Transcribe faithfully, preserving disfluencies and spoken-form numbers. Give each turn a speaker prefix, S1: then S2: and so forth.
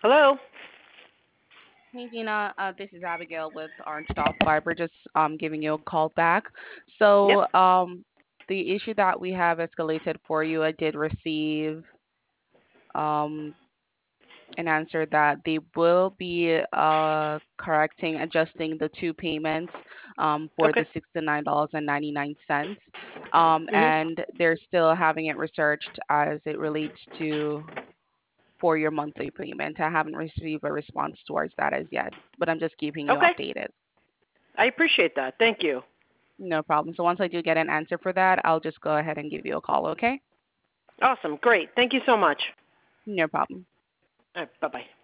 S1: Hello?
S2: Hey Gina, uh, this is Abigail with Orange Stop Fiber. Just um, giving you a call back.
S1: Yep.
S2: So um, the issue that we have escalated for you, I did receive um, an answer that they will be uh, correcting, adjusting the two payments um, for
S1: Okay.
S2: the sixty-nine dollars and ninety-nine cents, um,
S1: Mhm.
S2: and they're still having it researched as it relates to for your monthly payment. I haven't received a response towards that as yet, but I'm just keeping you
S1: Okay.
S2: updated.
S1: I appreciate that. Thank you.
S2: No problem. So once I do get an answer for that, I'll just go ahead and give you a call, okay?
S1: Awesome. Great. Thank you so much.
S2: No problem.
S1: All right. Bye bye.